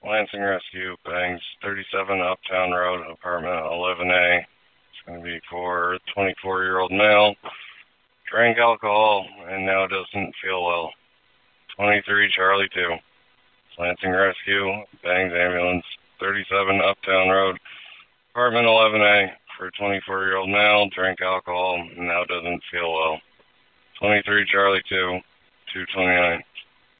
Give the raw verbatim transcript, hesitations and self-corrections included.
Lansing Rescue, bangs thirty-seven Uptown Road, apartment eleven A. It's going to be for a twenty-four-year-old male. Drank alcohol and now doesn't feel well. twenty-three Charlie two. Lansing Rescue, bangs ambulance, thirty-seven Uptown Road, apartment eleven A, for a twenty-four-year-old male. Drank alcohol and now doesn't feel well. twenty-three Charlie two, two twenty-nine.